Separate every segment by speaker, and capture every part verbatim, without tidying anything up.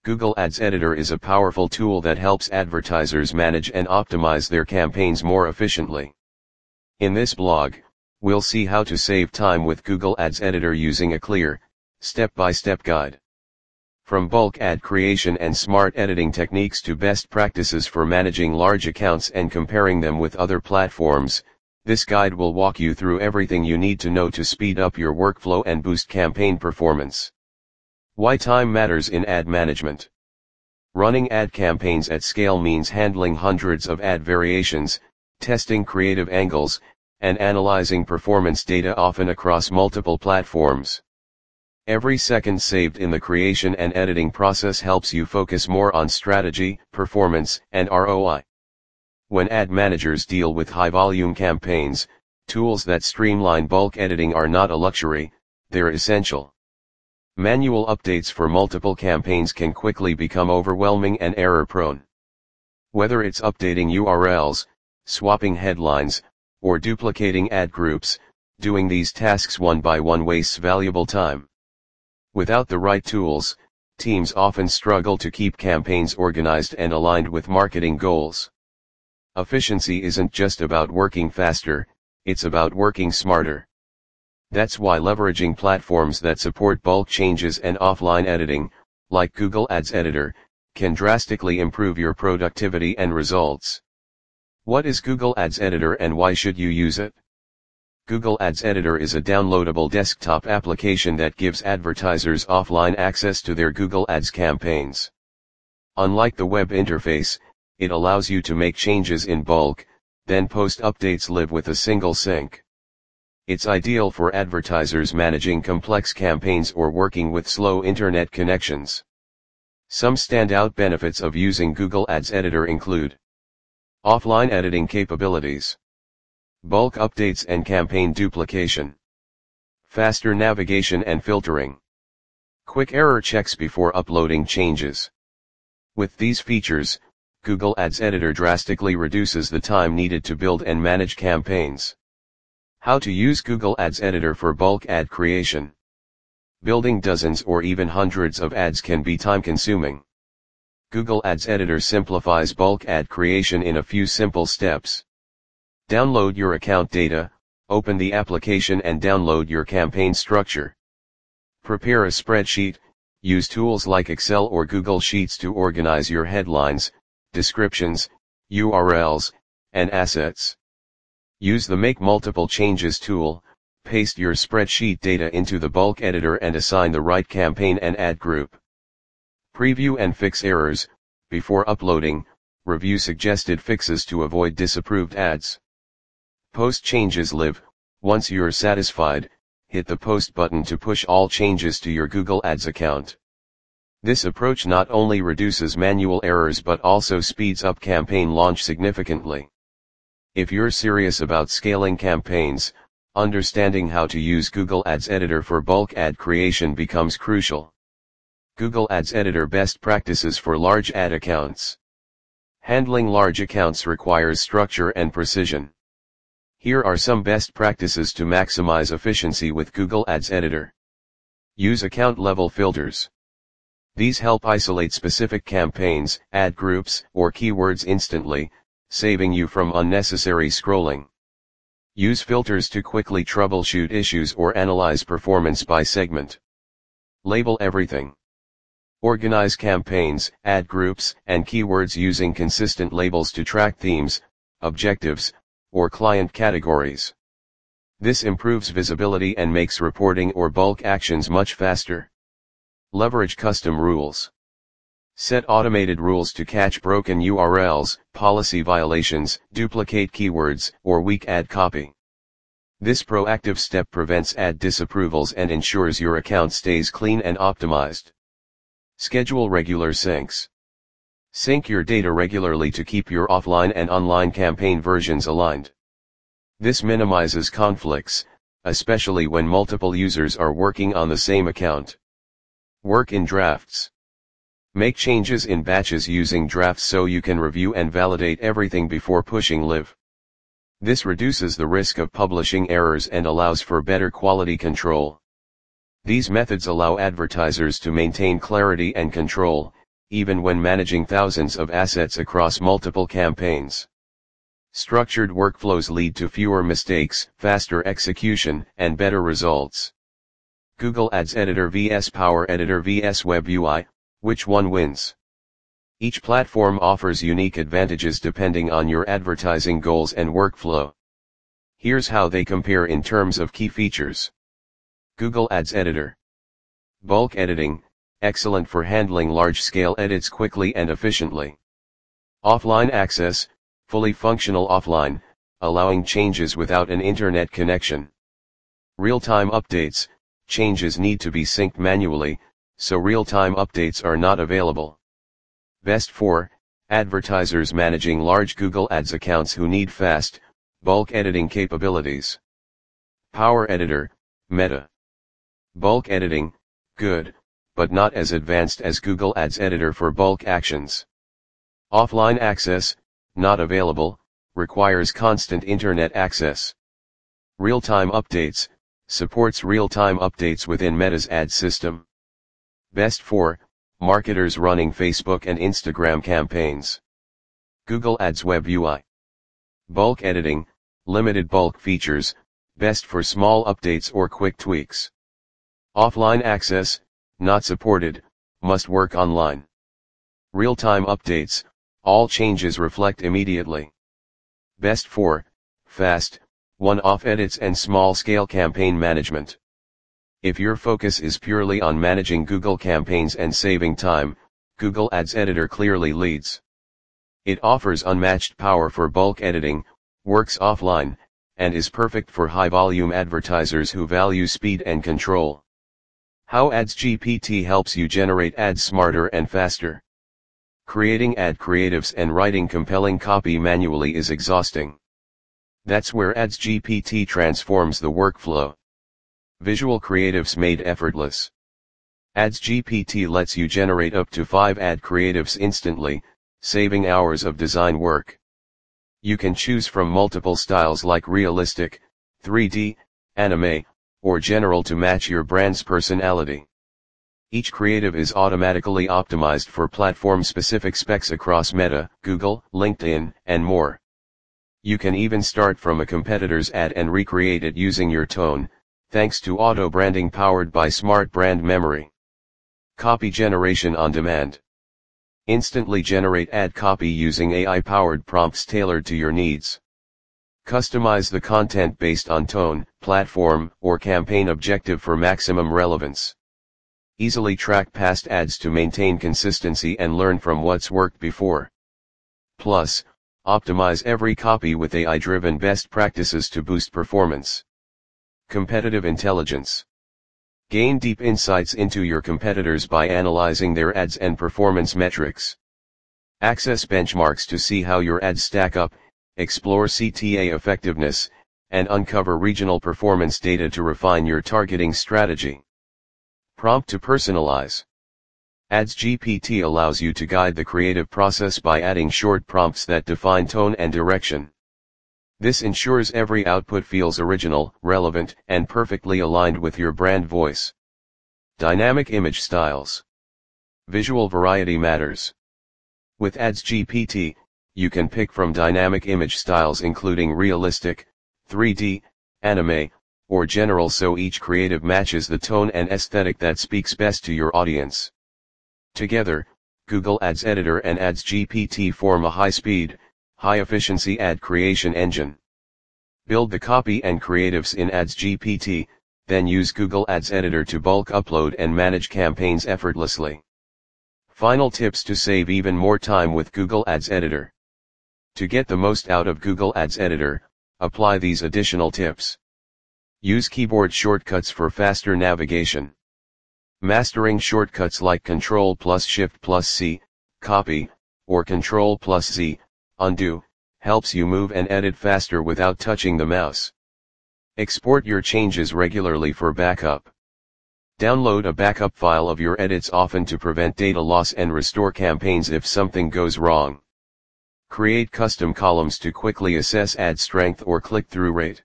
Speaker 1: Google Ads Editor is a powerful tool that helps advertisers manage and optimize their campaigns more efficiently. In this blog, we'll see how to save time with Google Ads Editor using a clear, step-by-step guide. From bulk ad creation and smart editing techniques to best practices for managing large accounts and comparing them with other platforms, this guide will walk you through everything you need to know to speed up your workflow and boost campaign performance. Why time matters in ad management. Running ad campaigns at scale means handling hundreds of ad variations, testing creative angles, and analyzing performance data often across multiple platforms. Every second saved in the creation and editing process helps you focus more on strategy, performance, and R O I. When ad managers deal with high-volume campaigns, tools that streamline bulk editing are not a luxury, they're essential. Manual updates for multiple campaigns can quickly become overwhelming and error-prone. Whether it's updating U R Ls, swapping headlines, or duplicating ad groups, doing these tasks one by one wastes valuable time. Without the right tools, teams often struggle to keep campaigns organized and aligned with marketing goals. Efficiency isn't just about working faster, it's about working smarter. That's why leveraging platforms that support bulk changes and offline editing, like Google Ads Editor, can drastically improve your productivity and results. What is Google Ads Editor and why should you use it? Google Ads Editor is a downloadable desktop application that gives advertisers offline access to their Google Ads campaigns. Unlike the web interface, it allows you to make changes in bulk, then post updates live with a single sync. It's ideal for advertisers managing complex campaigns or working with slow internet connections. Some standout benefits of using Google Ads Editor include offline editing capabilities, bulk updates and campaign duplication, faster navigation and filtering, quick error checks before uploading changes. With these features, Google Ads Editor drastically reduces the time needed to build and manage campaigns. How to use Google Ads Editor for bulk ad creation. Building dozens or even hundreds of ads can be time-consuming. Google Ads Editor simplifies bulk ad creation in a few simple steps. Download your account data, open the application and download your campaign structure. Prepare a spreadsheet, use tools like Excel or Google Sheets to organize your headlines, descriptions, U R Ls, and assets. Use the Make Multiple Changes tool, paste your spreadsheet data into the bulk editor and assign the right campaign and ad group. Preview and fix errors. Before uploading, review suggested fixes to avoid disapproved ads. Post changes live. Once you're satisfied, hit the post button to push all changes to your Google Ads account. This approach not only reduces manual errors but also speeds up campaign launch significantly. If you're serious about scaling campaigns, understanding how to use Google Ads Editor for bulk ad creation becomes crucial. Google Ads Editor best practices for large ad accounts. Handling large accounts requires structure and precision. Here are some best practices to maximize efficiency with Google Ads Editor. Use account-level filters. These help isolate specific campaigns, ad groups, or keywords instantly, saving you from unnecessary scrolling. Use filters to quickly troubleshoot issues or analyze performance by segment. Label everything. Organize campaigns, ad groups, and keywords using consistent labels to track themes, objectives, or client categories. This improves visibility and makes reporting or bulk actions much faster. Leverage custom rules. Set automated rules to catch broken U R Ls, policy violations, duplicate keywords, or weak ad copy. This proactive step prevents ad disapprovals and ensures your account stays clean and optimized. Schedule regular syncs. Sync your data regularly to keep your offline and online campaign versions aligned. This minimizes conflicts, especially when multiple users are working on the same account. Work in drafts. Make changes in batches using drafts so you can review and validate everything before pushing live. This reduces the risk of publishing errors and allows for better quality control. These methods allow advertisers to maintain clarity and control, even when managing thousands of assets across multiple campaigns. Structured workflows lead to fewer mistakes, faster execution, and better results. Google Ads Editor versus Power Editor versus Web U I, which one wins? Each platform offers unique advantages depending on your advertising goals and workflow. Here's how they compare in terms of key features. Google Ads Editor. Bulk editing, excellent for handling large-scale edits quickly and efficiently. Offline access, fully functional offline, allowing changes without an internet connection. Real-time updates, changes need to be synced manually, so real-time updates are not available. Best for advertisers managing large Google Ads accounts who need fast, bulk editing capabilities. Power Editor, Meta. Bulk editing, good, but not as advanced as Google Ads Editor for bulk actions. Offline access, not available, requires constant internet access. Real-time updates, supports real-time updates within Meta's ad system. Best for marketers running Facebook and Instagram campaigns. Google Ads Web U I. Bulk editing, limited bulk features, best for small updates or quick tweaks. Offline access, not supported, must work online. Real-time updates, all changes reflect immediately. Best for fast, one-off edits and small-scale campaign management. If your focus is purely on managing Google campaigns and saving time, Google Ads Editor clearly leads. It offers unmatched power for bulk editing, works offline, and is perfect for high-volume advertisers who value speed and control. How Ads G P T helps you generate ads smarter and faster. Creating ad creatives and writing compelling copy manually is exhausting. That's where Ads G P T transforms the workflow. Visual creatives made effortless. Ads G P T lets you generate up to five ad creatives instantly, saving hours of design work. You can choose from multiple styles like realistic, three D, anime, or general to match your brand's personality. Each creative is automatically optimized for platform-specific specs across Meta, Google, LinkedIn, and more. You can even start from a competitor's ad and recreate it using your tone, thanks to auto-branding powered by smart brand memory. Copy generation on demand. Instantly generate ad copy using A I-powered prompts tailored to your needs. Customize the content based on tone, platform, or campaign objective for maximum relevance. Easily track past ads to maintain consistency and learn from what's worked before. Plus, optimize every copy with A I-driven best practices to boost performance. Competitive intelligence. Gain deep insights into your competitors by analyzing their ads and performance metrics. Access benchmarks to see how your ads stack up, explore C T A effectiveness, and uncover regional performance data to refine your targeting strategy. Prompt to personalize. Ads G P T allows you to guide the creative process by adding short prompts that define tone and direction. This ensures every output feels original, relevant, and perfectly aligned with your brand voice. Dynamic image styles. Visual variety matters. With Ads G P T, you can pick from dynamic image styles including realistic, three D, anime, or general so each creative matches the tone and aesthetic that speaks best to your audience. Together, Google Ads Editor and Ads G P T form a high-speed, high-efficiency ad creation engine. Build the copy and creatives in Ads G P T, then use Google Ads Editor to bulk upload and manage campaigns effortlessly. Final tips to save even more time with Google Ads Editor. To get the most out of Google Ads Editor, apply these additional tips. Use keyboard shortcuts for faster navigation. Mastering shortcuts like Control plus Shift plus C, copy, or Control plus Z, undo, helps you move and edit faster without touching the mouse. Export your changes regularly for backup. Download a backup file of your edits often to prevent data loss and restore campaigns if something goes wrong. Create custom columns to quickly assess ad strength or click-through rate.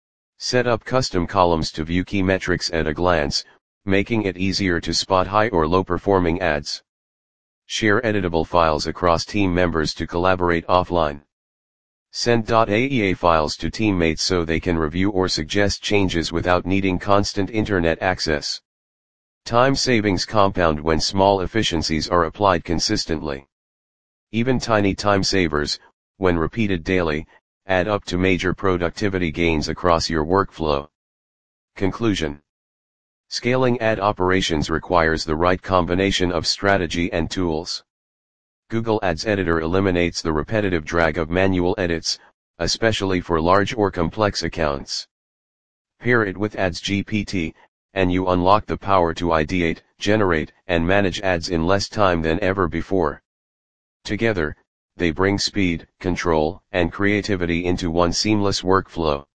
Speaker 1: Set up custom columns to view key metrics at a glance, making it easier to spot high or low performing ads. Share editable files across team members to collaborate offline. Send .A E A files to teammates so they can review or suggest changes without needing constant internet access. Time savings compound when small efficiencies are applied consistently. Even tiny time savers, when repeated daily, add up to major productivity gains across your workflow. Conclusion. Scaling ad operations requires the right combination of strategy and tools. Google Ads Editor eliminates the repetitive drag of manual edits, especially for large or complex accounts. Pair it with Ads G P T, and you unlock the power to ideate, generate, and manage ads in less time than ever before. Together, they bring speed, control, and creativity into one seamless workflow.